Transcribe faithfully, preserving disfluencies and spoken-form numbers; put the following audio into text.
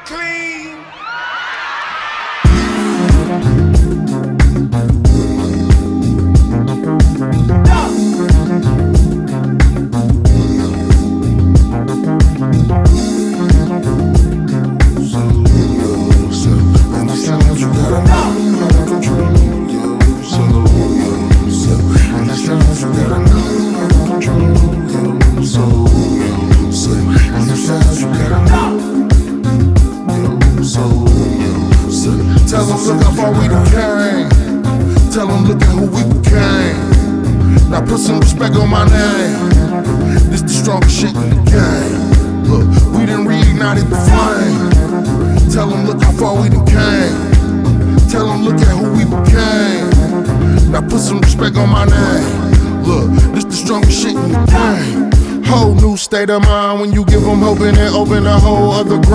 clean. Tell them look how far we done came. Tell them look at who we became. Now put some respect on my name. This the strongest shit in the game. Look, we done reignited the flame. Tell them look how far we done came. Tell them look at who we became. Now put some respect on my name. Look, this the strongest shit in the game. Whole new state of mind when you give them hope and it open a whole other ground.